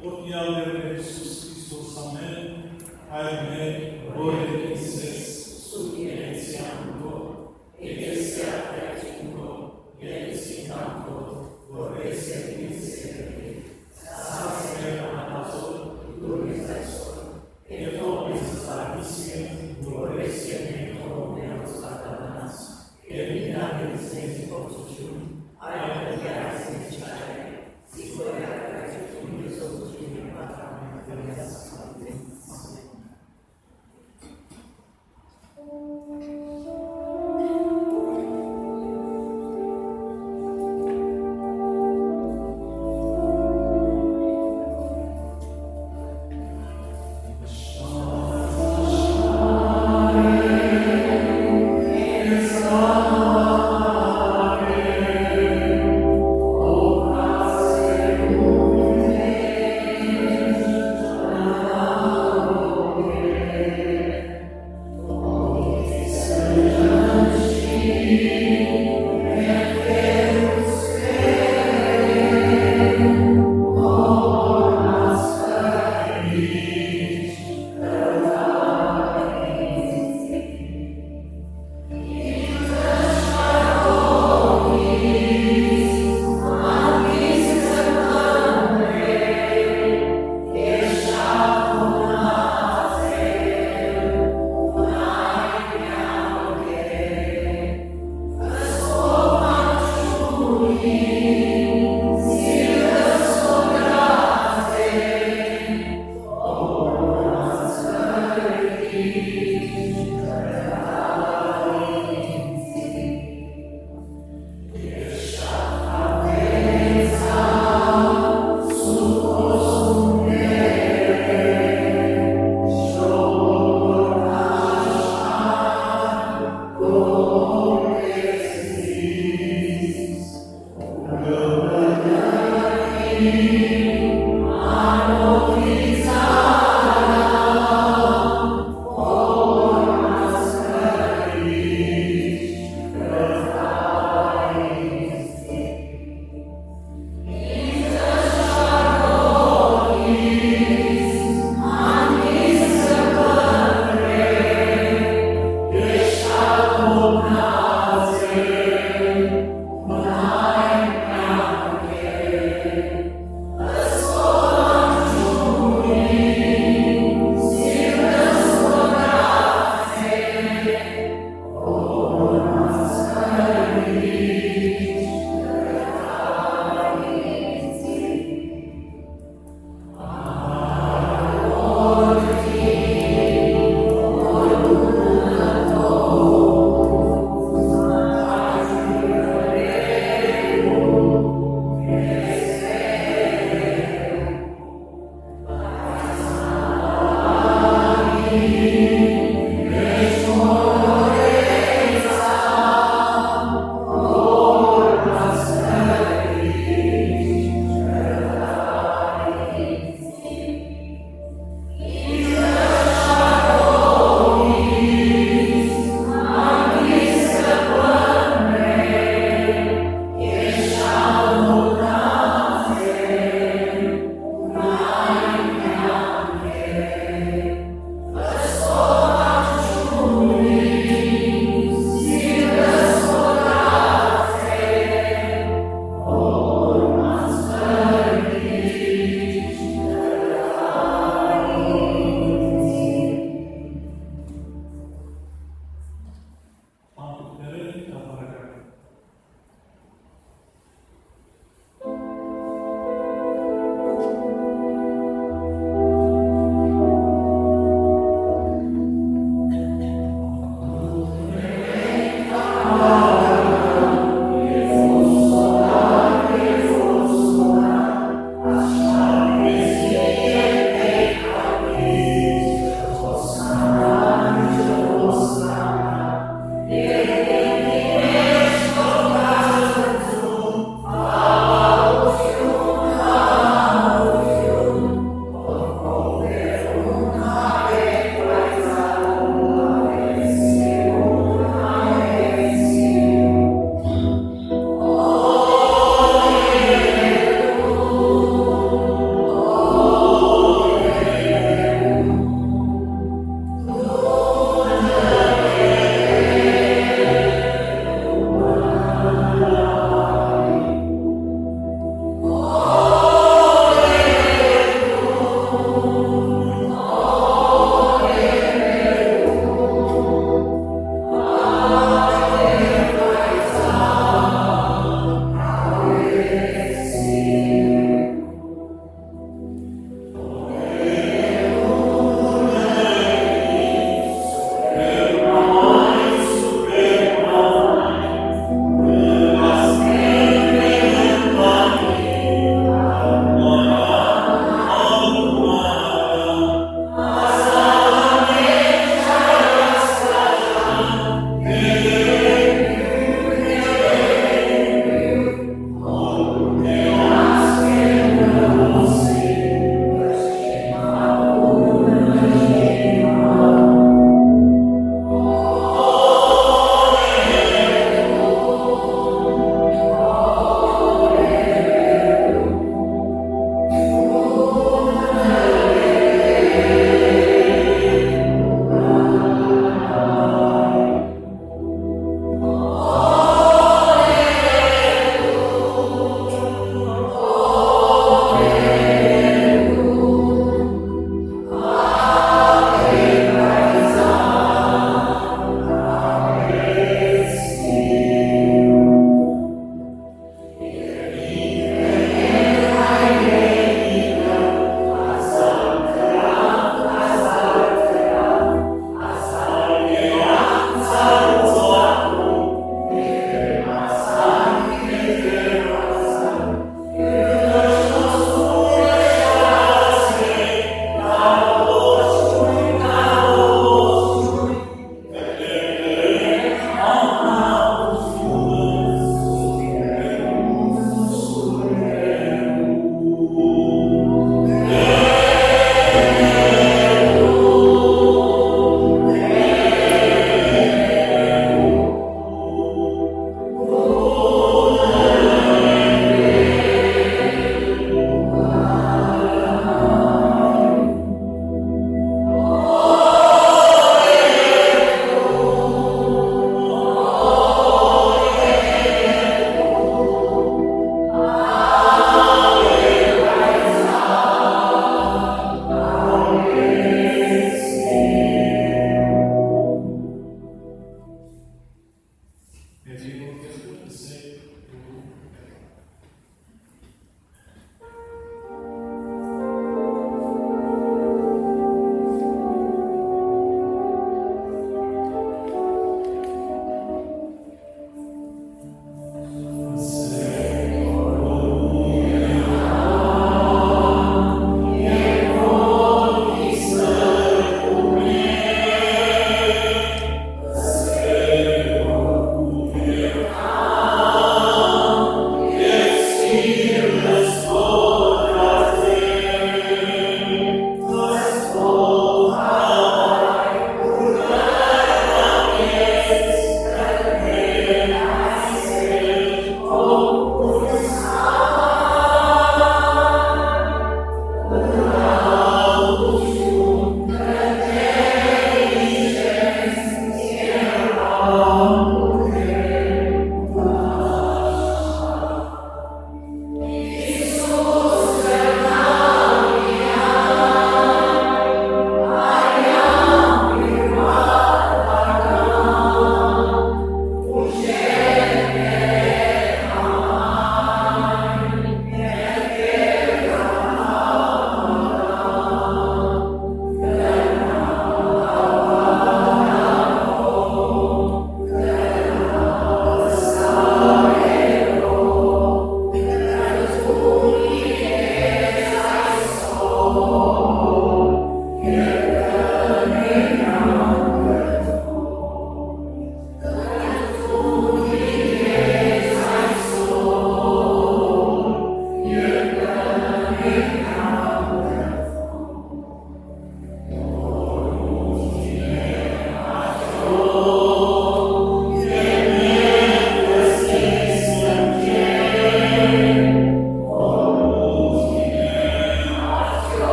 Ordinea Iisus Hristos, amen. Amen. Gloria Dices, Supplientiamco, Ecclesia Creatinco, Edificanco, Vorrese miserere, Sacer Amator, Glorizator, et Omnes Partissim, Vorrese Mento Menos Satanas, et Vinabilis Misericordium, Aeter Gratia Citae, Sicoria Creatum Resolutum Patram Filias Sanctum.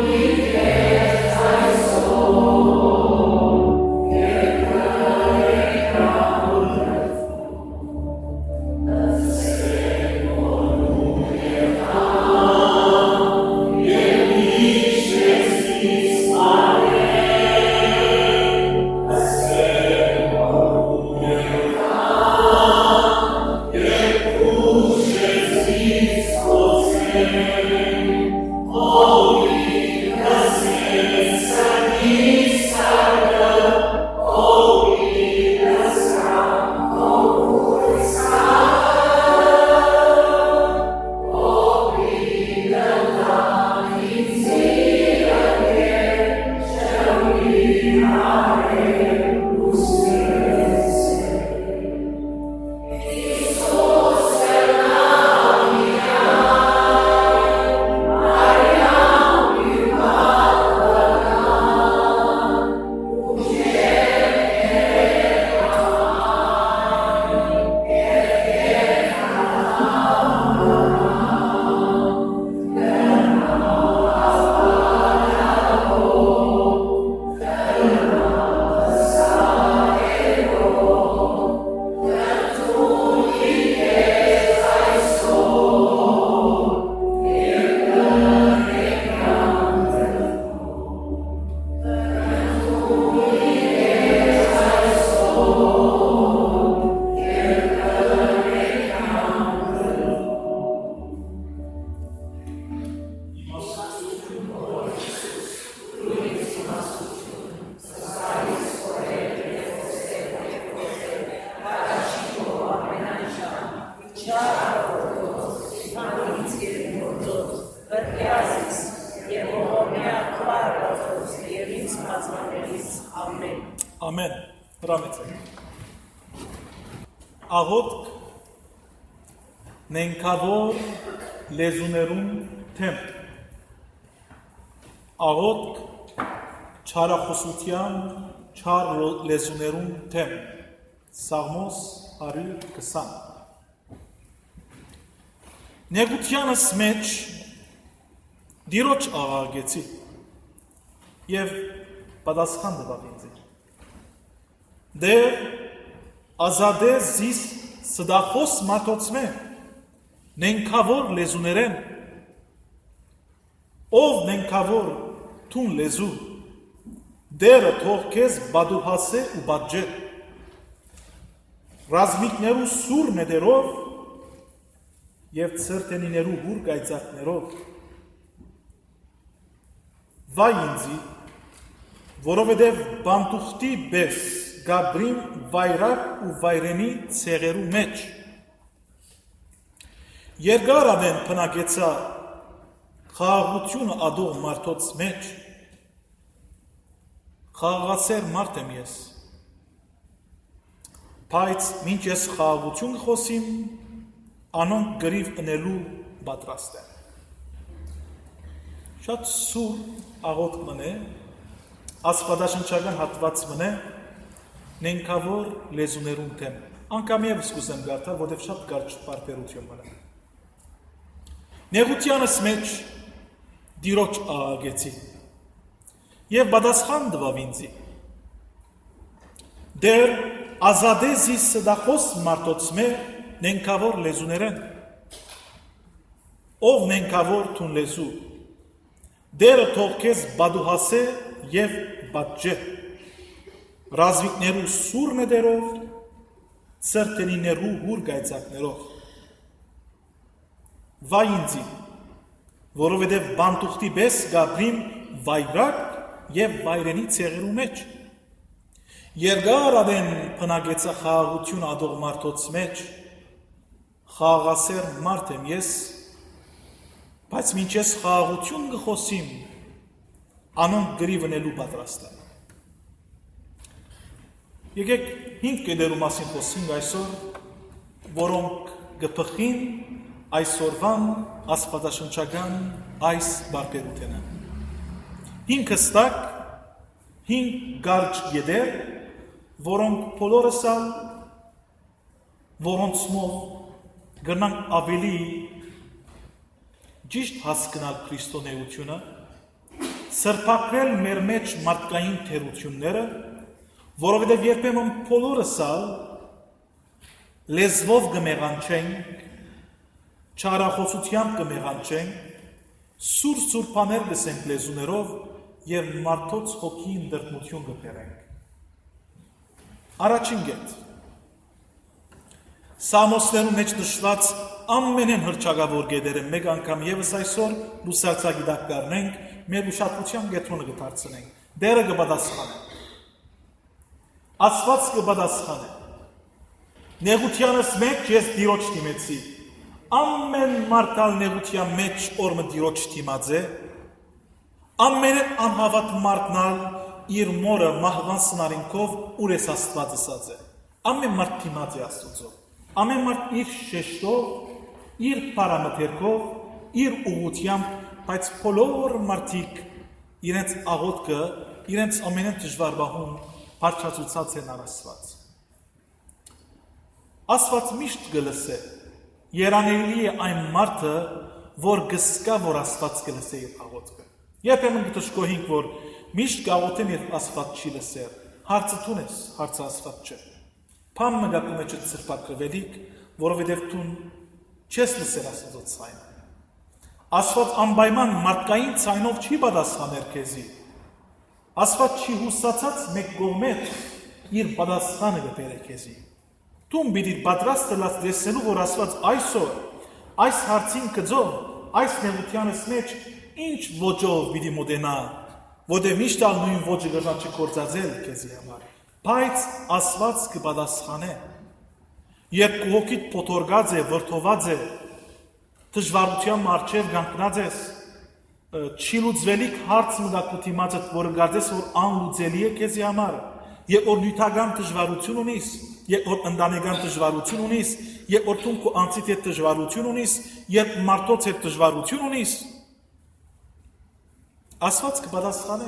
Ամեն, հրամեցեք։ Աղոտք նենքավոր լեզուներում թեմ։ Աղոտք չարախոսության չար լեզուներում թեմ։ Սաղմոս 120։ Նեղությանս մեջ դիրոջ աղաղեցի և պատասխան տվավ ինձ։ Դեր ազադե զիս սդախոս մարդոցմե, նենքավոր լեզուներեն, ով նենքավոր թուն լեզու, դերը թող քեզ բադուհասե ու բաջե, ռազմիկներու սուր նետերով և ցրտենիներու հուր գայծակներով, վայ ինձի, որովհետև բանտուղտի բես գաբրիմ վայրակ ու վայրենի ցեղերու մեջ, երկար ավեն փնակեցա խաղաղությունը ադող մարդոց մեջ, խաղաղասեր մարդ եմ ես, բայց մինչ ես խաղաղություն խոսիմ, անոնք գրիվ ընելու պատրաստ են։ Շատ սուր աղոթք մնե, աստվածաշնչական հատված մնե, նենքավոր լեզուներում թեմ։ Անկամ ևս կուզեմ գարթալ, որտև շատ կարճ պարբերություն մնա։ Նեղությանս մեջ դիրոջ աղաղեցի և պատասխան տվավ ինձի։ Դեր ազադե զիս սդախոս մարդոցմե նենքավոր լեզուներեն, ով նենքավոր թուն լեզու, դերը թող քեզ բադուհասե և բաջե, ռազմիկներու սուր նետերով, ցրտենիներու հուր գայծակներով, վայ ինձի, որովհետև բանտուղտի պես գաբրիմ վայրակ և վայրենի ցեղերու մեջ, երկար ավեն փնակեցա խաղաղություն ադող մարդոց մեջ, խաղաղասեր մարդ եմ ես, բայց մինչ ես խաղաղություն կխոսիմ, անոնք գրիվ ընելու պատրաստ են։ Եկեք 5 կետերու մասին խոսենք այսօր, որոնք կփխին այսօրվան աստվածաշնչական այս բարբերությունը։ 5 հստակ, 5 կարճ կետեր, որոնք բոլորսալ, որոնցմով կգնանք ավելի ճիշտ հասկանալ քրիստոնեությունը սրբակրել մեր մեջ մարդկային թերությունները, որովհետև երբեմն բոլորս լեզվով կմեղանչենք, չարախոսությամբ կմեղանչենք, սուր բաներ կսենք լեզուներով եւ մարդոց հոգին դրդմություն կբերենք։ Առաջին կետ։ Սամոսներու մեջ նշված ամենեն հռչակավոր կետերը մեկ անգամ եւս այսօր լուսարձագիտակ կառնենք, մեր ուշադրության կենտրոնը կդարձնենք։ Դերը կպատասխանե։ Աստված կպատասխանե։ Նեղությանս մեջ ես Տիրոջ դիմեցի։ Ամեն մարդալ նեղության մեջ օրը Տիրոջ դիմած է։ Ամեն անհավատ մարդնալ իր մորը մահվան սնարինքով ուր ես Աստված ասած է։ Ամեն մարդ դիմած է Աստծո։ Ամեն մարդ իր շեշտով, իր պարամետրով, իր ուղղությամբ, բայց բոլոր մարդիկ իրենց աղոթքը, իրենց ամենեն դժվար բահում բարձրացուցած են Աստված։ Աստված միշտ կլսե։ Երանելի է այն մարդը, որ գսկա, որ Աստված կլսե իր աղոթքը։ Երբեմն կտշկոհենք, որ միշտ կաղոթեմ, երբ Աստված չի լսեր։ Հարցը տուն ես, հարցը Աստված չէ։ Փամ մգակում է սրբակրվելիք, որովհետև տուն չես լսեր Աստծո ցայնը։ Աստված անպայման մարդկային ցայնով չի պատասխաներ քեզի։ Աստված չի հուսացած մեկ կողմից իր պատասխանը կբերե քեզի։ Դու պիտի պատրաստ լաս դեսելու, որ Աստված այսօր այս հարցին կծով, այս նեղությանս մեջ ինչ ոճով պիտի մոտենա, որտեղ միշտ նույն ոճը գժա չկործածել քեզի համար։ Բայց Աստված կպատասխանե։ Երբ հոգիդ փոթորգած է, վրդոված է, դժվարության առջև կանգնած ես, չի լուծվելիք հարց մտակու դիմացը, որը կարծես որ անլուծելի է քեզի համար, եւ որ նյութական դժվարություն ունիս, եւ որ ընտանեկան դժվարություն ունիս, եւ որ դու քո անձիդ հետ դժվարություն ունիս, եւ մարդոց հետ դժվարություն ունիս, Աստված կպատասխանե։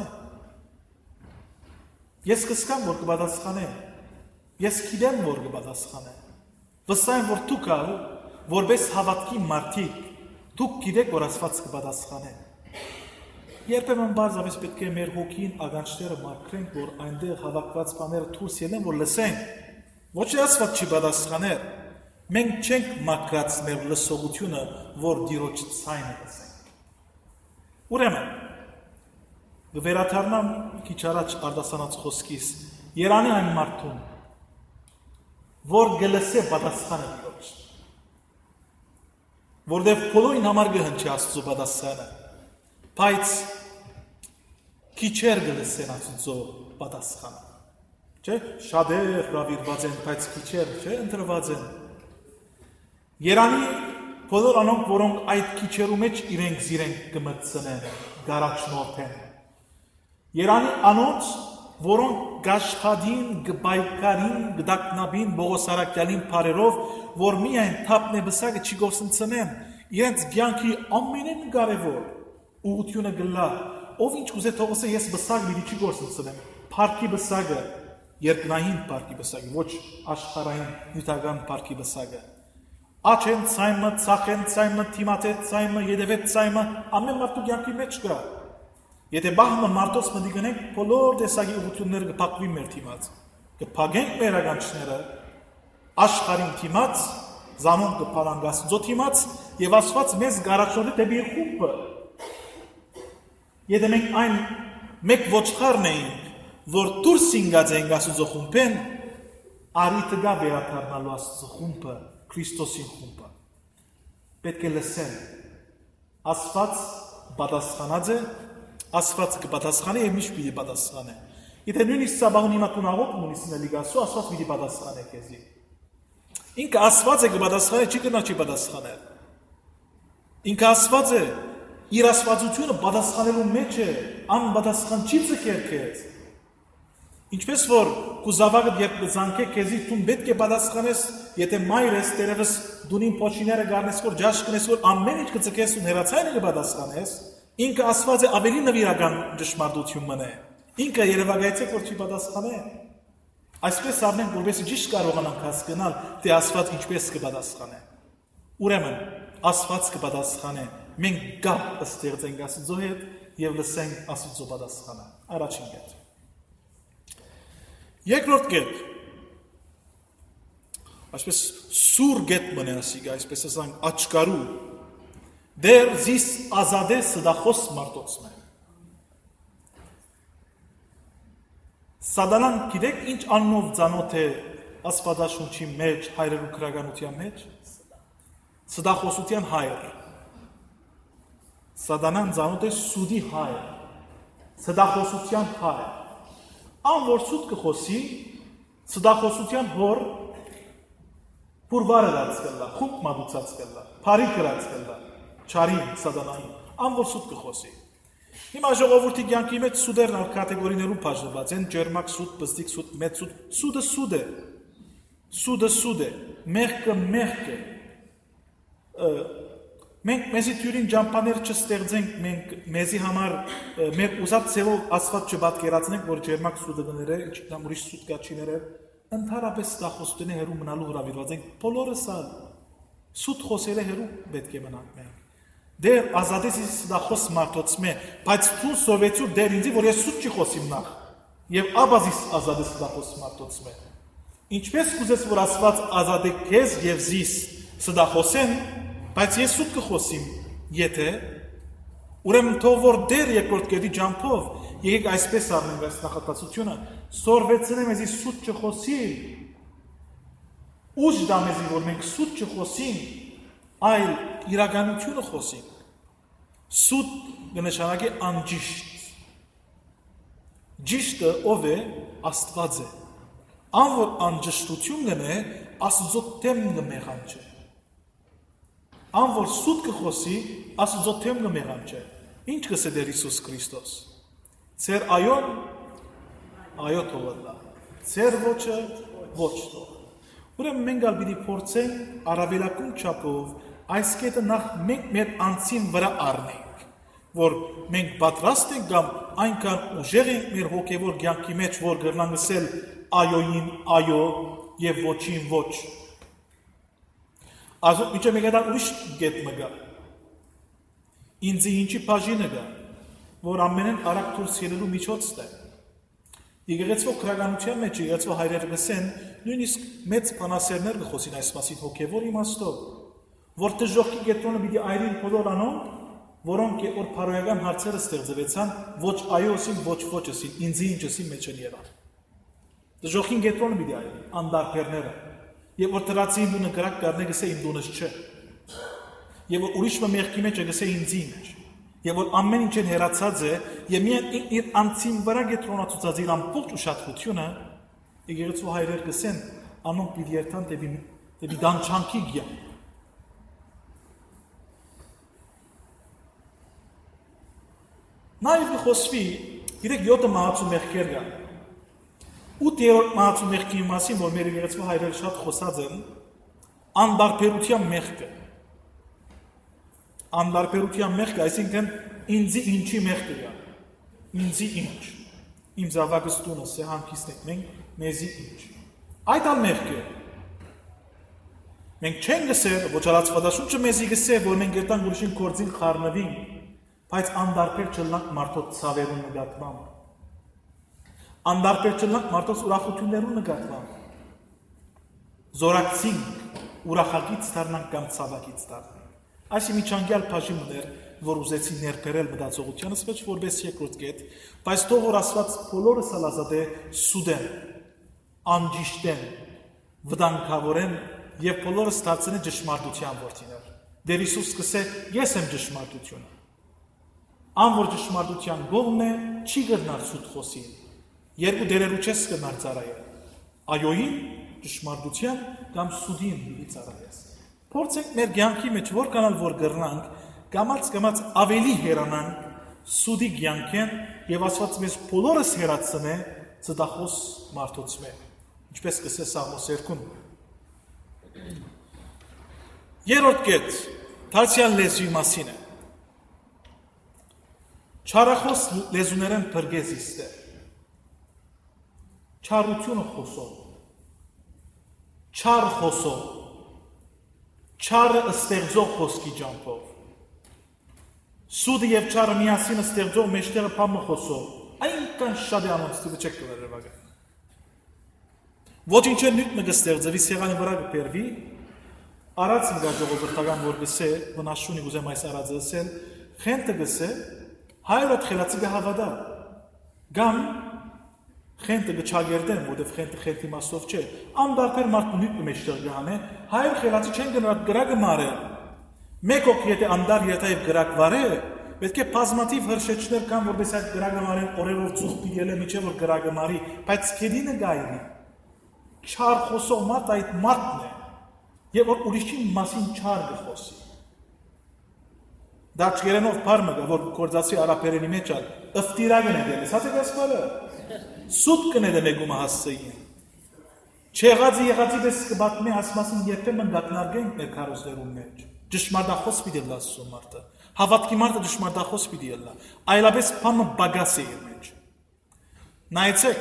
Ես կսկամ, որ կպատասխանե։ Ես գիտեմ, որ կպատասխանե։ Վստահ եմ, որ դուք որպես հավատքի մարդիկ, դուք գիտեք, որ Աստված կպատասխանե։ Երբեմն բարձրապես պետք է մեր հոգին ականջները մաքրենք, որ այնտեղ հավաքված բաները դուրս ելեն, որ լսենք։ Ոչ թե Աստված չի պատասխաներ։ Մենք չենք մաքրած մեր լսողությունը, որ Տիրոջ ցայնը լսենք։ Ուրեմն վերադառնամ քիչ առաջ արտասանած խոսքիս, Երանի այն մարդուն, որ գլսե պատասխանը Տիրոջ, որտեղ բոլորին համար կհնչի Աստծո պատասխանը, բայց քիչեր գլսեն Աստծո պատասխանը, չէ՞, շատեր հրավիրված են, բայց քիչեր չէ ընտրված են։ Երանի բոլոր անոնք, որոնք այդ քիչերու մեջ իրենք կմտցնեն, գարաչնորթեն։ Երանի անոնց, որոնք գաշխադին, գբայկարին, գդակնաբին, բողոսարակյալին պարերով, որ միայն թապն է բսակը չի գործընծնեն, իրենց գյանքի ամենեն կարևոր ուղությունը գլա, ով ինչ կուզե թողոսը ես բսակ միրի չի գործընծնեմ, պարքի բսակը, երկնային պարքի բսակը, ոչ աշխարային նյութական պարքի բսակը, աչեն ցայմը, ծախեն ցայմը, թիմատետ ցայմը, եդևետ ցայմը, ամեն մարդու գյանքի մեջ կա։ Եթե բահմը մարդոց մտի գնենք, բոլոր տեսակի ուղությունները կփակվի մեր թիմաց, կփակենք մեր ականջները, աշխարհին թիմաց, զանոն կփարանգ Աստծո թիմաց, եւ Աստված մեզ գարաչորի դեպի իր խումբը։ Եթե մենք այն մեկ ոչխարն էինք, որ դուրս ինգած ենք Աստծո խումբեն, արիթը գա վերադառնալու Աստծո խումբը, Քրիստոսի խումբը։ Պետք է լսել։ Աստված պատասխանած է, Աստված կպատասխանի եւ միշտ պիտի պատասխանի։ Եթե նույնիսկ սաբահուն հիմա տուն աղոթում ունիս նելիգասու, Աստված պիտի պատասխանի քեզի։ Ինքը Աստված է կպատասխանի, չի կնա չի պատասխանել։ Ինքը Աստված է, իր աստվածությունը պատասխանելու մեջ է, անպատասխան չի ձգեր քեզ։ Ինչպես որ կուզավակը երբ կզանքե քեզի տուն պետք է պատասխանես, եթե մայր ես դերևս դունին փոչիները գարնես որ ջաշ կնես որ ամեն ինչ կծկես ու հերացայինը կպատասխանես, ինքը Աստված է ավելի նվիրական ճշմարտություն մնե։ Ինքը երևակայեցեք որ չի պատասխանե։ Այսպես առնենք որպես ճիշտ կարողանանք հասկանալ, թե Աստված ինչպես կպատասխանե։ Ուրեմն Աստված կպատասխանե։ Մենք գապ ստեղծենք Աստծո հետ եւ լսենք Աստծո պատասխանը։ Առաջին կետ։ Երկրորդ կետ։ Այսպես սուր գետ մնե ասիգա, այսպես ասենք աչկարու դեր զիս ազադե սդախոս մարտոցն է։ Սադանան գիտեք ինչ աննով ծանոթ է Աստվածաշունչի մեջ, հայրերու քրագանության մեջ։ Սդախոսության հայր։ Սադանան ծանոթ է սուդի հայր, սդախոսության հայր։ Ան որ սուդ կխոսի, սդախոսության հոր Պուրվարը դարձ կլա, խուպ մադուցած կլա, պարի կրած կլա, չարին, սադանային, անվոր սուդ կխոսի։ Հիմա ժողովուրդի կյանքի մեջ սուդերն ալ կատեգորիներում բաժանված են, ջերմակ սուդ, բզդիկ սուդ, մեծ սուդ, սուդը սուդ է, սուդը սուդ է, մեղքը մեղք է։ Մենք մեզի թյուրին ջամպաներ չստեղծենք, մենք մեզի համար մեր ուզած ձևով Աստված չպատկերացնենք, որ ջերմակ սուդը գները, ինչքան ուրիշ սուդ կա չի ներեր, ընդհանրապես ստախոսությունը հերու մնալու հրավիրված ենք, բոլորս ալ սուտ խոսերը հերու պետք է մնանք մենք։ Դեր ազատես ստախոս մարդոցմե, բայց թուն սովետյու դեր ինձի, որ ես սուտ չի խոսիմ նախ, և աբազիս ազատես ստախոս մարդոցմե։ Ինչպես կուզես, որ Աստված ազատե քեզ և զիս ստախոսեն, բայց ես սուտ կխոսիմ, եթե, ուրեմն թող որ դեր երկրորդ կետի ջամփով, եկեք այսպես առնենք այս նախատասությունը, սորվեցնեմ եզի սուտ չխոսի, ուժ դա մեզի, որ մենք սուտ չխոսին, այլ իրականությունը խոսենք։ Սուտ կնշանակի անջիշտ։ Ճիշտը ով է, Աստված է։ Ան որ անջշտություն գնե, Աստծո թեմ կմեղանչե։ Ան որ սուտ կխոսի, Աստծո թեմ կմեղանչե։ Ինչ կսե դեր Հիսուս Քրիստոս։ Ձեր այոն, այո թողնա։ Ձեր ոչը, ոչ թող։ Ուրեմն մենք ալ պիտի փորձենք առավելակում չափով այս կետը նախ մենք մեր անձին վրա առնենք, որ մենք պատրաստ ենք կամ այնքան ուժեղ ենք մեր հոգևոր կյանքի մեջ, որ կրնանք ասել այոյին այո եւ ոչին ոչ։ Ազո ինչ մեկ դա ուրիշ կետ մգա։ Ինձ ինչի բաժինը գա, որ ամենեն արագ դուրս ելնելու միջոցն է։ Եկեղեցվո քրագանության մեջ եկեղեցվո հայրերը գսեն, նույնիսկ մեծ բանասերներ կխոսին այս մասին հոգևոր իմաստով, որ դժոխքի կետրոնը պիտի այրին բոլոր անոնք, որոնք որ փարոյական հարցերը ստեղծվեցան, ոչ այո ասին, ոչ ոչ ասին, ինձի ինչ ասին մեջ են եղան։ Դժոխքին կետրոնը պիտի այրին, անդարբերները, եւ որ դրացին դունը գրակ կառնե գսե իմ դունս չէ։ Եվ որ ուրիշը մեղքի մեջ է գսե ինձի մեջ։ Եվ որ ամեն ինչ են հերացած է, եւ միայն իր անձին վրա կետրոնացած իր ամբողջ ուշադրությունը եկեղեցու հայրեր գսեն, անոնք պիտի երթան դեպի դանչանքի գիա։ Նաև խոսվի, իրեք 7 մահացու մեղքեր կան։ 8-րդ մահացու մեղքի մասին, որ մեր եկեղեցու հայրերը շատ խոսած են, անդարբերության մեղքը։ Անդարբերության մեղքը, այսինքն ինձի ինչի մեղքը կա։ Ինձի ինչ։ Իմ զավակս տունս է հանգիստ ենք մենք, մեզի ինչ։ Այդ ալ մեղքը։ Մենք չենք գսեր, ոչ Աստվածաշունչը մեզի գսե, որ մենք երտանք ուրիշին կործին խառնվին, բայց անդարբեր չլնանք մարդոց ցավերուն նկատմամբ։ Անդարբեր չլնանք մարդոց ուրախություններուն նկատմամբ։ Զորակցինք, ուրախակից դառնանք կամ ցավակից դառնանք։ Այս միջանկյալ բաժիններ, որ ուզեցի ներբերել մտածողությանս մեջ որպես երկրորդ կետ, բայց թող որ Աստված բոլորս ազատե սուդեն, անջիշտեն, վտանգավորեն եւ բոլորս դարձնեն ճշմարտության որդիներ։ Դեր Հիսուս սկսե ես եմ ճշմարտությունը։ Ան որ ճշմարտության գողն է, չի գտնար սուտ խոսի։ Երկու դերերու չես գնար ծառայել։ Այոյին ճշմարտության կամ սուդին մի ծառայես։ Փորձենք մեր կյանքի մեջ որքանալ որ գրնանք, կամաց ավելի հերանանք սուդի կյանքեն եւ Աստված մեզ բոլորս հերացնե ծտախոս մարդոց մեջ։ Ինչպես կսե Սաղմոս 2-ում։ Երրորդ կետ, դարձյալ լեզվի մասին է։ Չարախոս լեզուներեն բրգեզիստ է։ Չարությունը խոսող։ Չար խոսող։ Չարը ստեղծող խոսքի ջամփով։ Սուդը եւ չարը միասին ստեղծող մեջտեղը փամը խոսող, այնքան շատ է անոնց դու չեք կլերել վագա։ Ոչինչ նույն մը կստեղծվի սեղանի վրա կբերվի, արած ինգա ժողովրդական որ գսե, վնաշունի գուզեմ այս արածը ասել, խենթը գսե, հայրոտ խելացի կհավատա, գամ խենթը գչագերդեն, որտեվ խենթը խենթի մասով չէ, անդարբեր մարդու նույն մեջտեղ գհանե, հայր խելացի չեն գրակը մարել, մեկ օք եթե անդար երթայվ գրակ վարե, պետք է բազմաթիվ հրշեջներ կան, որպես այդ գրակը մարեն օրերով ծուխ պիտի միչև որ գրակը մարի, բայց կեդինը գայրի, չար խոսող մարդ այդ մարդն է, եւ որ ուրիշի մասին չար գխոսի։ Դա չգերենով պարմը գա, որ կործացի արապերենի մեջ ալ, ըվտիրագն է դելես, հաց է գասպալը, սուտ կնեդը մեգումը հասցեին։ Չեղածի եղածի բես կբատմի հասմասին երբեմն գատնարգենք մեր կարոզներում մեջ, ճշմարտախոս պիտի լա ասում մարդը, հավատքի մարդը ճշմարտախոս պիտի լա, այլապես պամը բագաս է իր մեջ։ Նայեցեք,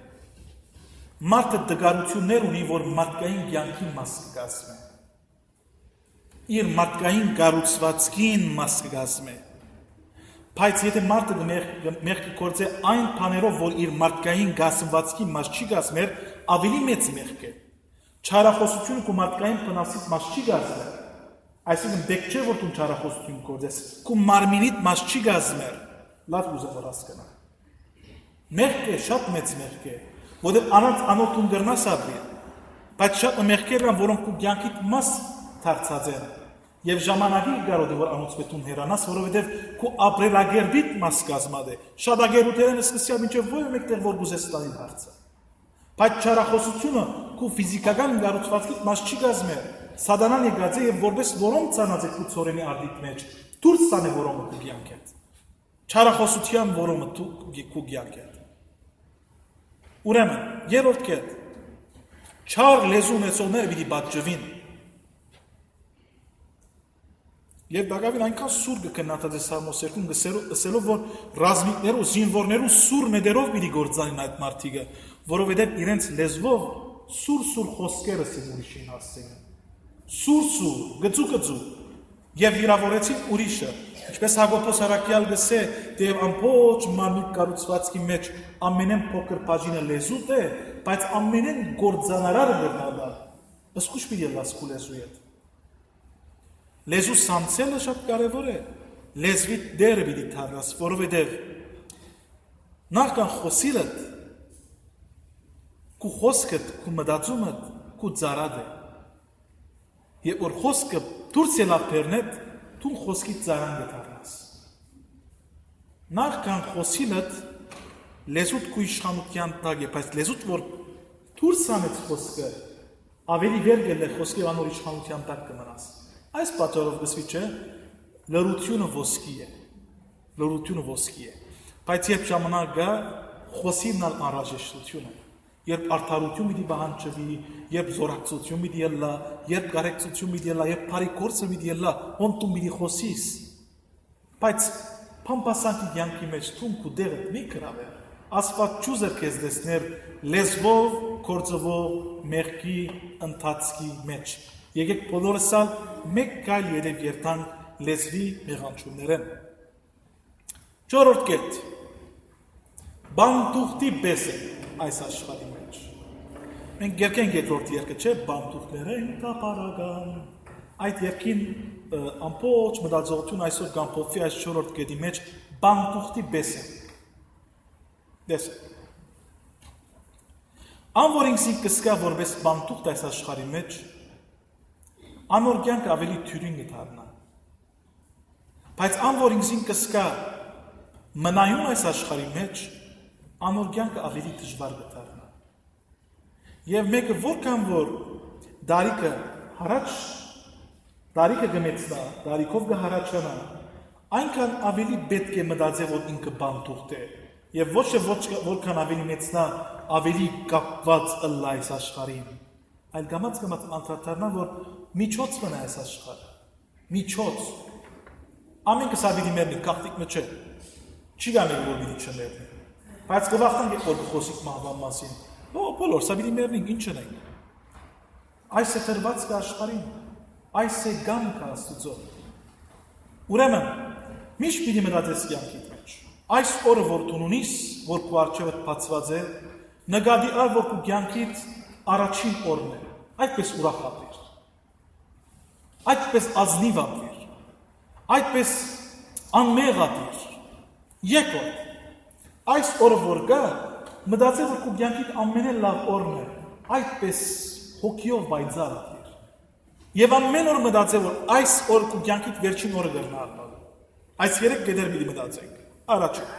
մարդը դգարություններ ունի, որ մարդկային կյանքի մաս կգազմե։ Իր մարդկային կառուցվածքին մաս կգազմե։ Բայց եթե մարդը մեղքի կործե այն բաներով, որ իր մարդկային գազմվածքի մաս չի գազմեր, ավելի մեծ մեղք է։ Չարախոսությունը քո մարդկային բնասից մաս չի գազմեր։ Այսինքն դեք չէ որ դու չարախոսություն կործես, քո մարմինիդ մաս չի գազմեր։ Լավ ուզեմ որ հասկանա։ Մեղք է, շատ մեծ մեղք է, որտեղ անոնց անօթուն գրնաս ապրի։ Բայց շատ մեղքեր կան, որոնք քո կյանքիդ մաս դարձած են։ Եվ ժամանակի գարոդի որ անոնց պետուն հերանաս, որովհետև քո ապրելագերդիդ մաս կազմած է։ Շատ ագերուտեր են սկսյալ մինչև ո՞ր մեկտեղ որ գուզես տանի հարցը։ Բայց չարախոսությունը քո ֆիզիկական կառուցվածքիդ մաս չի գազմել։ Սատանան եկած է եւ որպես որոմ ցանած է քո ծորենի արդիտ մեջ, դուրս տանե որոմը քո կյանքից։ Չարախոսության որոմը դու քո կյանքից։ Ուրեմն, երրորդ կետ, չար լեզու ունեցողները պիտի պատժվին։ Եվ դակավին այնքան սուր կգնահատած է Սաղմոս 2 գսելով, որ ռազմիկներու, զինվորներու սուր նետերով պիտի գործանին այդ մարդիկը, որովհետև իրենց լեզվով սուր խոսքերը ուրիշին հասցեն։ Սուր, գծու, եւ վիրավորեցին ուրիշը։ Ինչպես Հակոբոս Արաքյալ գսե, դեև ամբողջ մարմնի կառուցվածքի մեջ ամենեն փոքր բաժինը լեզուտ է, բայց ամենեն գործանարարը բռնադա։ Ըսկուշ պիտի լասկու լեզու հետ։ Լեզու սանցելը շատ կարևոր է։ Լեզվի դերը պիտի դառնաս, որովհետև նախքան խոսիլդ, քո խոսքդ, քո մտածումդ, քո ծարad է։ Եվ որ խոսքը դուրս ելա բեռնեդ, դու խոսքի ծարան դառնաս։ Նախքան խոսիլդ լեզուտ քո իշխանության տակ է, բայց լեզուտ որ դուրս անեց խոսքը, ավելի վերգել է խոսքի անոր իշխանության տակ կմնաս։ Այս պատճառով գսվի չէ, լրությունը ոսկի է։ Բայց երբ ժամանակ գա, խոսիլն ալ անհրաժեշտություն է։ Երբ արդարություն պիտի պահանջվի, երբ զորակցություն պիտի ելլա, երբ կարեկցություն պիտի ելլա, երբ բարի գործը պիտի ելլա, ոնց դու պիտի խոսիս։ Բայց փամփասանքի կյանքի մեջ դու քո դերը մի գրավեր։ Աստված ճուզեր քեզ դեսներ լեզվով, գործով, մեղքի ընթացքի մեջ։ Եկեք բոլորս ալ մեկ գալ երև երթանք լեզվի մեղանչումներեն։ Չորրորդ կետ։ Բանտուղտի պես է այս աշխարհի մեջ։ Մենք երկենք երկրորդ երկը չէ, բանտուղտներեն տապարական։ Այդ երկին ամբողջ մտածողություն այսօր գամփոփվի այս չորրորդ կետի մեջ բանտուղտի պես է։ Դեսեք։ Անոր ինքսին կսկա որպես բանտուղտ այս աշխարհի մեջ, անոր կյանքը ավելի թյուրին կդառնա։ Բայց անոր ինքսին կսկա մնայուն այս աշխարհի մեջ, անոր կյանքը ավելի դժվար կդառնա։ Եվ մեկը որքան որ դարիքը գմեցնա, դարիքով կհարաճանա, այնքան ավելի պետք է մտածե որ ինքը բանտուղտ է։ Եվ ոչ թե որքան ավելի մեծնա, ավելի կապված ըլլա այս աշխարհին, այլ գամած անդրադառնա որ միջոց մնա այս աշխարհը։ Միջոց։ Ամենքը սա պիտի մեռնի, կախտիկը չէ։ Չի գամի որ պիտի չմեռնի։ Բայց գվախտանք որ խոսիկ մահվան մասին։ Բոլոր սա պիտի մեռնենք, ինչ չնենք։ Այս է տրված կա աշխարհին։ Այս է գամքը Աստուծո։ Ուրեմն, Միշտ պիտի մտածես կյանքիդ մեջ։ Այս օրը որ դու ունիս, որ քո առջևդ բացված է, նկատի առ որ քո կյանքիդ առաջին օրն է, այդպես ուրախացիր, այդպես ազնիվ ապրիր, այդպես անմեղ ապրիր։ Երկրորդ, այս օրը որ գա, մտածել որ քո կյանքիդ ամենալավ օրն է, այդպես հոգիով պայծառ ապրիր։ Եվ ամեն օր մտածել որ այս օրը քո կյանքիդ վերջին օրը կգնա։ Այս երեք կետեր պիտի մտածենք։ Առաջին,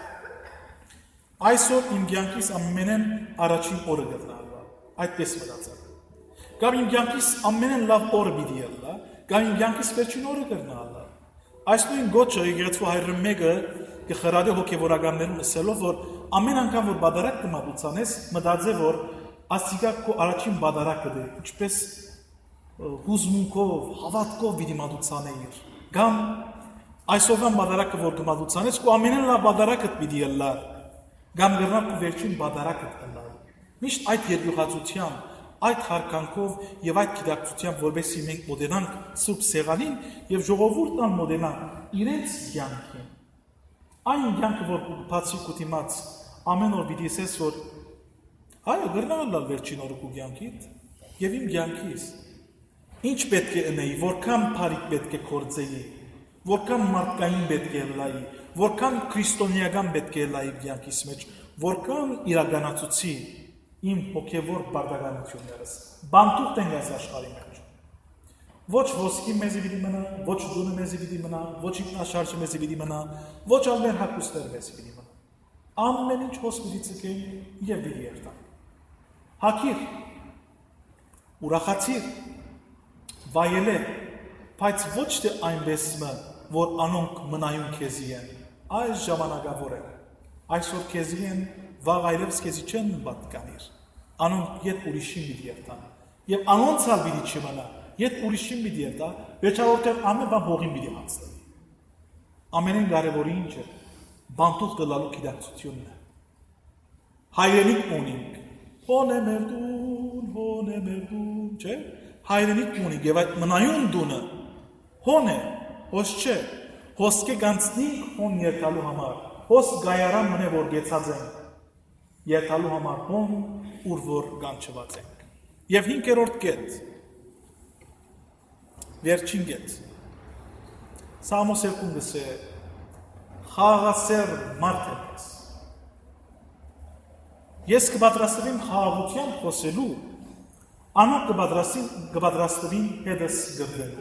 այսօր իմ կյանքիս ամենեն առաջին օրը կգնա, այդպես մտածել։ Կամ իմ կյանքիս ամենեն լավ օրը պիտի ելնա, կամ իմ կյանքիս վերջին օրը կգնա։ Այս նույն գոչը եկեղեցու հայրը մեկը կխրադի հոգևորականներուն ասելով, որ ամեն անգամ որ բադարակ կմատուցանես, մտածե որ ասիկա քո առաջին բադարակը դե, ինչպես հուզմունքով, հավատքով պիտի մատուցանեիր։ Կամ այսօրվան բադարակը որ կմատուցանես, քո ամենեն լավ բադարակը պիտի ելնա, կամ գրնա քո վերջին բադարակը ելնա։ Միշտ այդ երկյուղացությամբ, այդ հարկանքով եւ այդ գիտակցությամբ, որովհետեւ մենք մոդենանք Սուրբ Սեղանին եւ ժողովուրդն մոդենան իրենց կյանքին։ Այն կյանքը որ բացի կուտիմաց ամեն օր պիտի ասես որ այո գրնալալ վերջին օրը քո կյանքիդ եւ իմ կյանքիս ինչ պետք է ունեի, որքան բարիք պետք է կործեի, որքան մարդկային պետք է լայի, որքան քրիստոնեական պետք է լայի կյանքիս մեջ, որքան իրականացուցի իմ հոգևոր բարդականություններս։ Բանտուղ են այս աշխարհի մեջ։ Ոչ ոսկի մեզի պիտի մնա, ոչ դունը մեզի պիտի մնա, ոչ ինքնաշարժը մեզի պիտի մնա, ոչ ամեն հակոստեր մեզի պիտի մնա։ Ամեն ինչ հոս պիտի ցկենք եւ պիտի երթանք։ Հակիր, ուրախացիր, վայելե, բայց ոչ թե այնպես որ անոնք մնայուն քեզի են, այս ժամանակավոր են, այսօր քեզի են, վաղ այլևս քեզի չեն պատկանիր, անոնք ետ ուրիշին պիտի երթան, եւ անոնց ալ պիտի չմնա, ետ ուրիշին պիտի երթա, վերջավորապես ամեն բան հողին պիտի անցնի։ Ամենին կարևորը ինչ է, բանտուղ գլալու գիտակցությունն է։ Հայրենիք ունենք, հոն է մեր դուն, չէ՞։ Հայրենիք ունենք եւ այդ մնայուն դունը հոն է, հոս չէ, հոսկե գանցնենք հոն երթալու համար, հոս գայարան մնե որ գեցած ենք, երթալու համար հոն ուր որ կանչված ենք։ Եվ 5-րդ կետ, վերջին կետ, Սամոս 2-ը խաղաղասեր մարդ ես։ Ես կպատրաստվեմ խաղաղությամբ խոսելու, անոնք կպատրաստվին հետս գրվելու։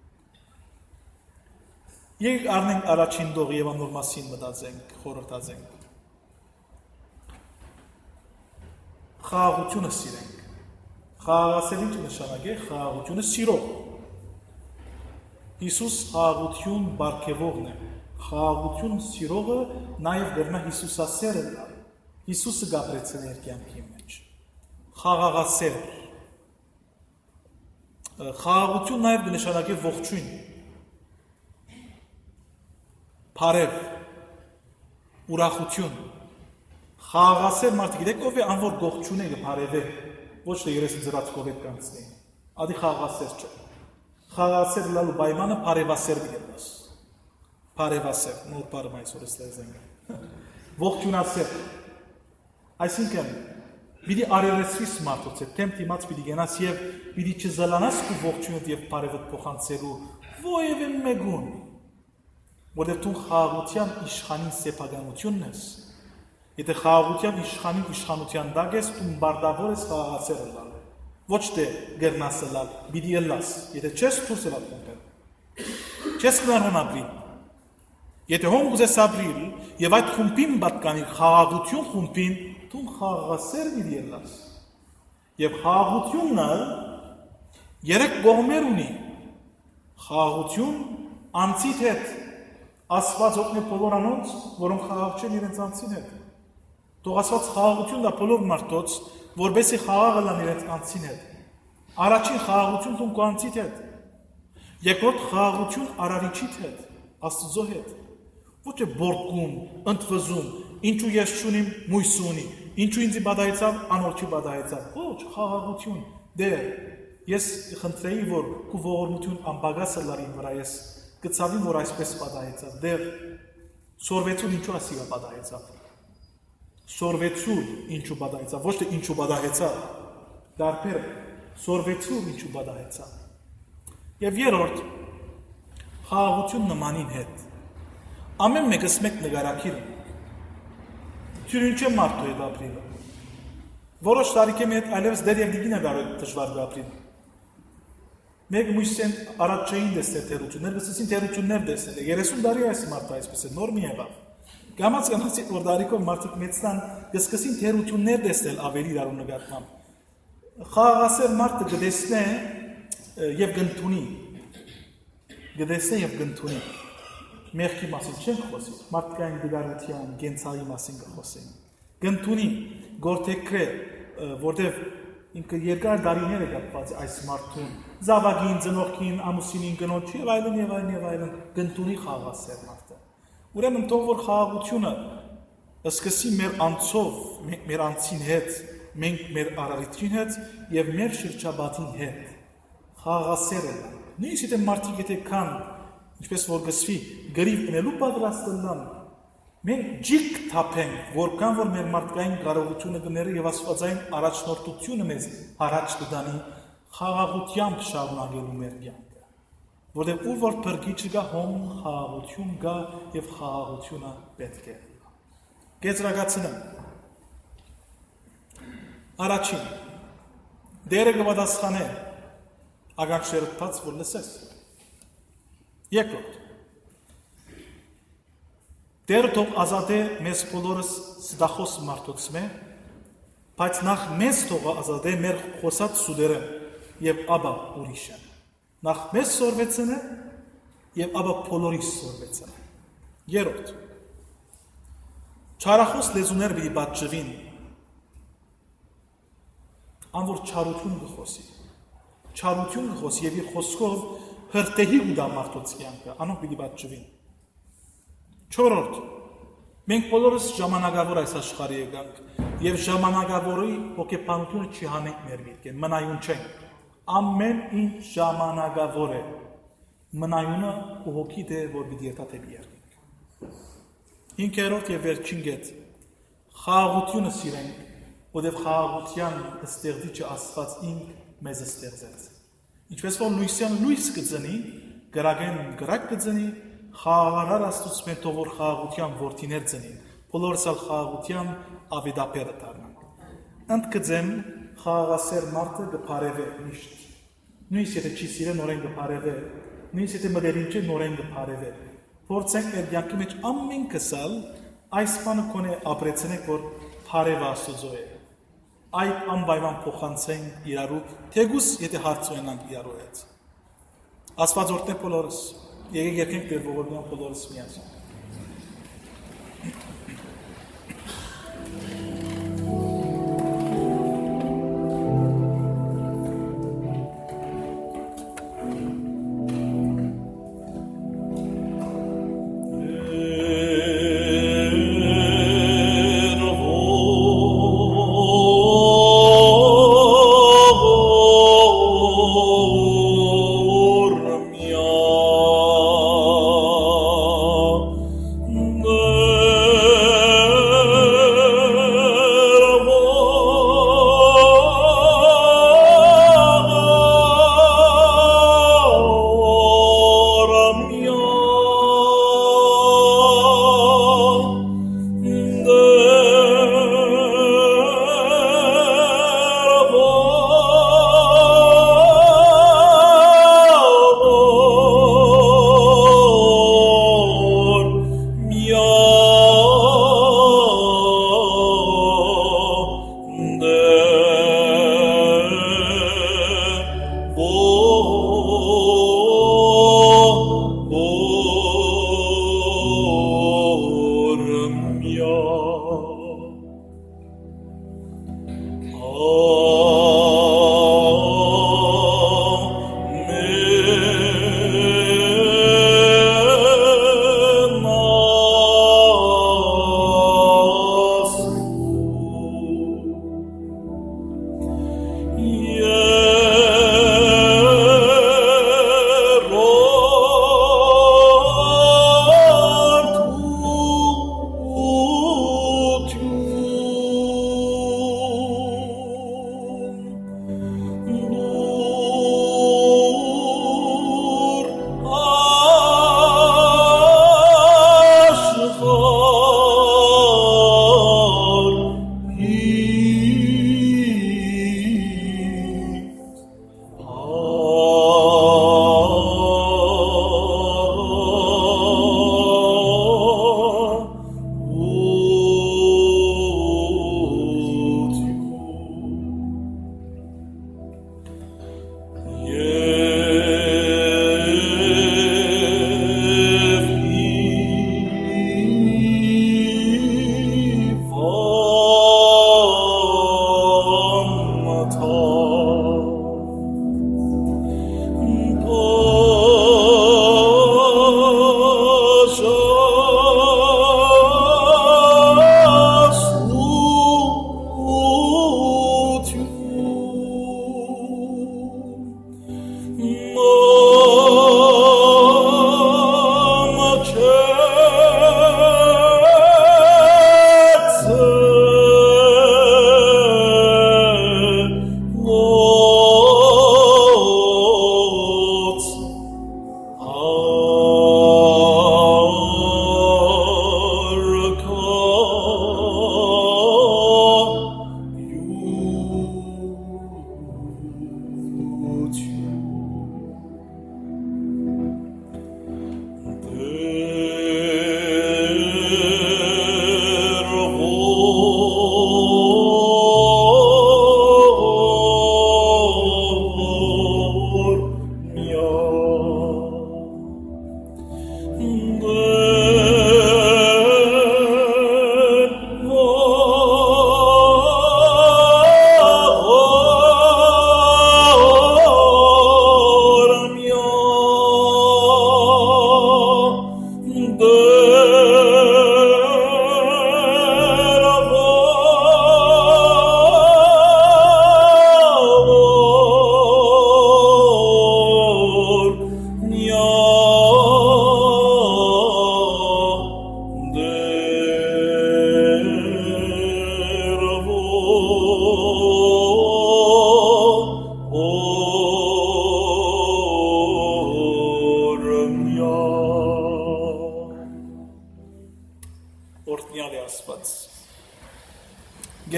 Եկ առնենք առաջին դող եւ անոր մասին մտածենք, խորհրդածենք։ Խաղաղությունը սիրենք։ Խաղաղասեր ինչ նշանակ է, խաղաղությունը սիրող։ Հիսուս խաղաղություն բարգեւողն է։ Խաղաղություն սիրողը նաեւ գրնա Հիսուսասերը լա։ Հիսուսը գաբրեց ներ կյանքի մեջ։ Խաղաղասեր։ Խաղաղություն նաեւ նշանակի ողջույն։ Բարև, ուրախություն, խաղաղասեր մարդ գիտեք ով է անոր գողջուն է բարև է, ոչ թե երես ձրածքով է կանցնի, ադի խաղաղասեր չէ, խաղաղասեր լալու բայմանը բարևասեր դիգելնաս, բարևասեր, նոր բարմ այսօր ստեղծենք, ողջունասեր, այսինքն, պիտի արերեսվիս մարդոց է, թեմ տիմաց պիտի գենաս և պիտի չզալանաս կու ողջունդ և բարևդ փոխանցելու, ովև եմ մեգուն, որտեղ դու խաղաղության իշխանին սեփականությունն ես, եթե խաղաղության իշխանին իշխանության դակ ես, դու բարդավոր ես խաղաղասեր լալ, ոչ թե գրնաս լալ, պիտի ելլաս, եթե չես դուրս լալ կոնկրետ, չես կնար հոն ապրիլ, եթե հոն գուզես ապրիլ եւ այդ խումբին պատկանի խաղաղություն խումբին, դու խաղաղասեր պիտի ելլաս, եւ խաղաղությունն երեք կողմեր ունի, խաղաղություն անցիդ հետ, Աստված օգնի բոլոր անոնց, որոնք խաղաղ չեն իրենց անձին հետ։ Թող Աստված խաղաղություն դա բոլոր մարդոց, որբեսի խաղաղը լան իրենց անձին հետ։ Առաջին խաղաղություն դու քո անձիդ հետ։ Երկրորդ խաղաղություն արարիչիդ հետ, Աստծո հետ։ Ոչ թե բորկում, ընդվզում, ինչու ես չունիմ, մույս ունի, ինչու ինձ բադայեցավ, անոր չի բադայեցավ։ Ոչ, խաղաղություն։ Դե ես խնդրեի, որ քո ողորմություն անբագասը լարին վրա ես կցավին, որ այսպես պատահեցավ, դեղ Սորվեցուր ինչու ասիա պատահեցավ։ Սորվեցուր ինչու պատահեցավ, ոչ թե ինչու պատահեցավ։ Դարբերը սորվեցուր ինչու պատահեցավ։ Եվ երրորդ խաղաղություն նմանին հետ։ Ամեն մեկս մեկ նկարակիր Թյուրին չեմ մարդու հետ ապրիլը։ Որոշ տարիքի հետ այլևս դեր և դիգին է կարող դժվար ապրիլ։ Մեկ մույսեն առաջ չէին դեսնել թերություններ, վստեցին թերություններ դեսնել։ 30 տարի այս մարդը այսպես է, նոր մի եղավ։ Գամած որ դարիքով մարդիկ մեծնան գսկսին թերություններ դեսնել ավելի իրարու նկատմամբ։ Խաղաղասեր մարդը գտեսնե եւ գնթունի։ Գտեսնե եւ գնթունի։ Մեղքի մասին չենք խոսի, մարդկային դգարության, գենցայի մասին կխոսենք։ Գնթունի, գործեքրե, որտեղ ինքը երկար դարիներ է կապված այս մարդուն, զավագին, ծնողքին, ամուսինին, կնոջ եւ այլն եւ այլն եւ այլն, գնթունի խաղաղասեր մարդը։ Ուրեմն թող որ խաղաղությունը սկսի մեր անցով, մեր անցին հետ, մենք մեր արարիչին հետ եւ մեր շրջապատին հետ։ Խաղաղասեր է։ Նույնիսկ եթե մարդիկ եթե կան ինչպես որ գսվի գրիվ ունելու պատրաստանան, մենք ջիկ թափենք, որքան որ մեր մարդկային կարողությունը գները եւ աստվածային առաջնորդությունը մեզ առաջ կդանի խաղաղությամբ շարունակելու մեր կյանքը, որտեղ ուր որ փրկիչ կա, հոմ խաղաղություն կա եւ խաղաղությունը պետք է։ Գետրագացնեմ։ Առաջին դերը կպատասխանե ագանչերտված որ լսես։ Երկրորդ Դեր թող ազատե մեզ բոլորս սդախոս մարդոցմե, բայց նախ մեզ թող ազատե մեր խոսած սուդերը եւ ապա ուրիշը։ Նախ մեզ սորվեցնե եւ ապա բոլորիս սորվեցնե։ Երրորդ Չարախոս լեզուներ պիտի պատժվին, անոր չարություն կխոսի։ Չարություն կխոսի եւ իր խոսքով հրտեհի ուդա մարդոց կյանքը, անոնք պիտի պատժվին։ Չորրորդ մենք բոլորս ժամանակավոր այս աշխարհի եկանք եւ ժամանակավորի հոգեբանությունը չհանենք մեր միտքեն, մնայուն չենք։ Ամեն ինչ ժամանակավոր է։ Մնայունը ու հոգի դե որ պիտի երթա երկինք։ Հինգերորդ եւ վերջին գետ խաղաղությունը սիրենք, որտեղ խաղաղության ստեղծիչը Աստված ինք մեզ ստեղծեց։ Ինչպես որ լույսյան լույս կծնի, գրագեն գրակ կծնի, խաղաղարար Աստծո թող որ խաղաղության որդիներ ծնին, բոլորս ալ խաղաղության ավետապերը դառնանք։ Ընդգծեմ խաղաղասեր մարդը կփարևե միշտ։ Նույնիսկ եթե չի սիրեն նորեն կփարևե, նույնիսկ եթե մտերիմ չէ նորեն կփարևե։ Փորձենք մեր կյանքի մեջ ամեն կսալ այս բանը կոնե ապրեցնենք որ փարևը Աստծո է։ Այդ անպայման փոխանցենք իրարու, թեգուս եթե հարց ունենանք իրարու հետ։ Աստված օրհնե բոլորս։ Եկեք երկենք Տեր ողորմյան բոլորս միասին։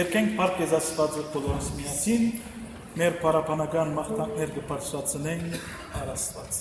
Երկենք Փառք Քեզ Աստվածը բոլորս միասին, մեր պարապանական մաղթանքներ կբարձրացնենք առ Աստված։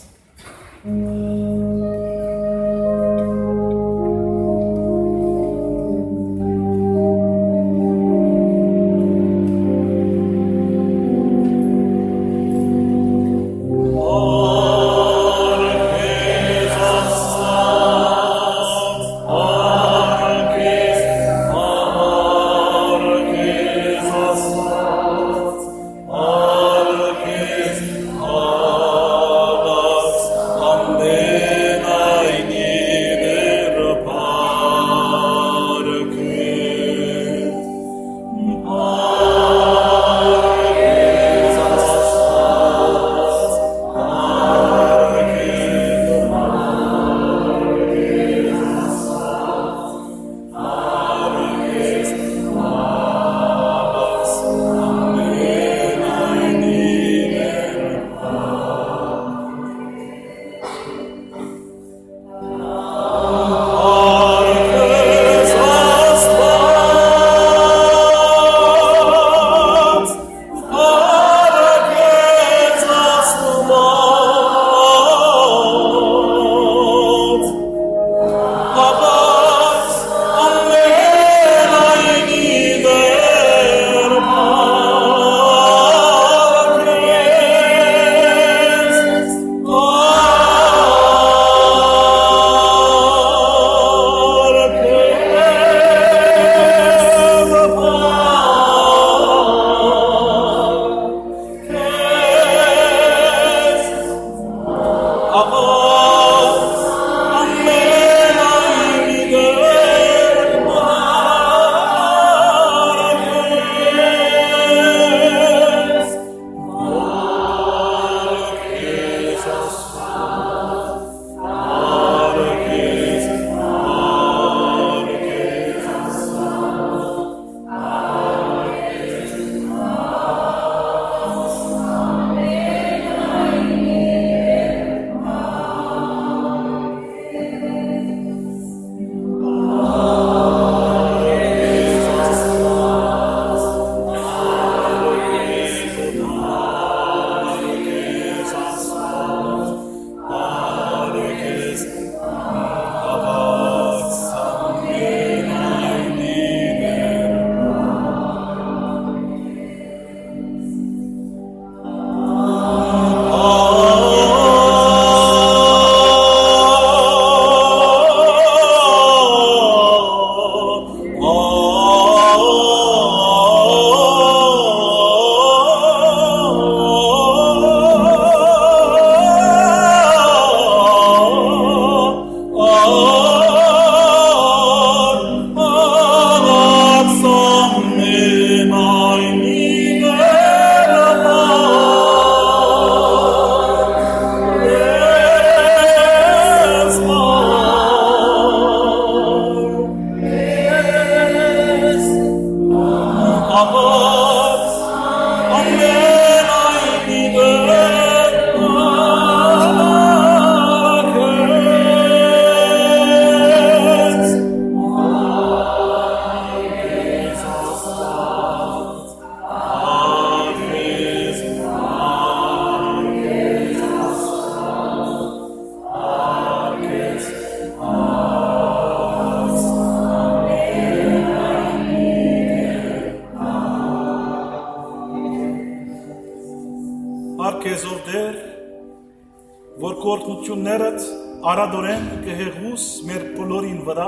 Որ կորտնություններդ արադորեն կհեղուս մեր բոլորին վրա,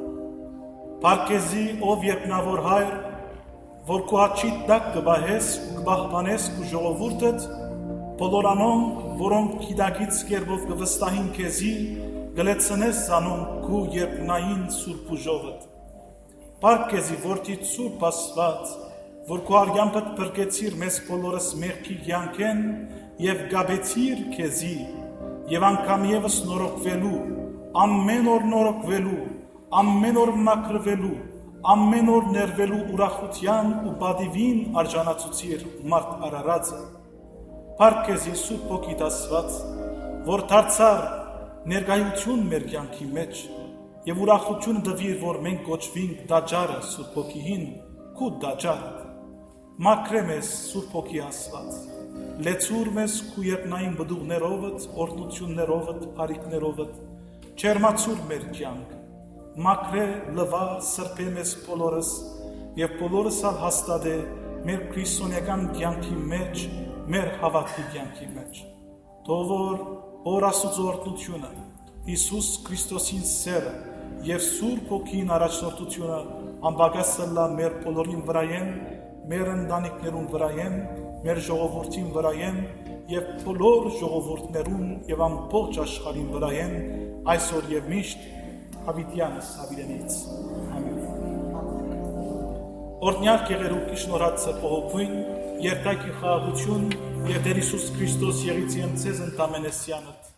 Պարկեզի ով երկնավոր հայր, որ կու հաչիտ դակ կբահես ու կբահպանես կու ժողովուրդդ, բոլորանոն, որոնք կիդագից կերբով կվստահին կեզի, գլեցնես զանոն կու երկնային սուրբ ուժովդ։ Պարկեզի որդիդ սուրբ ասված, որ կու արյամպդ պրկեցիր մեզ բոլորս մեղքի յանքեն և գաբեցիր կեզի, և անգամ եվս նորոգվելու, ամեն օր նորոգվելու, ամեն օր մաքրվելու, ամեն օր ներվելու ուրախության ու բադիվին արժանացուցիր մարդ արարածը։ Պարկեզի սուրբ ոգիդ ասված, որ դարձար ներկայություն մեր կյանքի մեջ, և ուրախություն դվիր, որ մենք կոչվենք տաճարը սուրբ ոգիին, քու դաջարդ, մաքրե մեզ Սուրբ Հոգի Աստված, լեցուր մեզ քու երկնային բդուղներովդ, օրհնություններովդ, բարիքներովդ, չերմացուր մեր կյանք, մաքրե, լվա, սրբե մեզ բոլորս եւ բոլորս ալ հաստատե մեր քրիստոնեական կյանքի մեջ, մեր հավատքի կյանքի մեջ։ Թող որ Աստծո օրհնությունը, Հիսուս Քրիստոսին սերը եւ Սուրբ Հոգին առաջնորդությունը անբագասը լա մեր բոլորին վրայեն, մեր ընտանիքներուն վրայեն, մեր ժողովրդին վրայեն եւ բոլոր ժողովուրդներուն եւ ամբողջ աշխարհին վրայեն այսօր եւ միշտ հավիտյանս հավիրենից։ Ամեն։ Օրհնյալ կեղերուկի շնորհացը փողոքույն, երկայքի խաղաղություն եւ Տեր Հիսուս Քրիստոս եղիցի ընձեզ ընտամենեսյանդ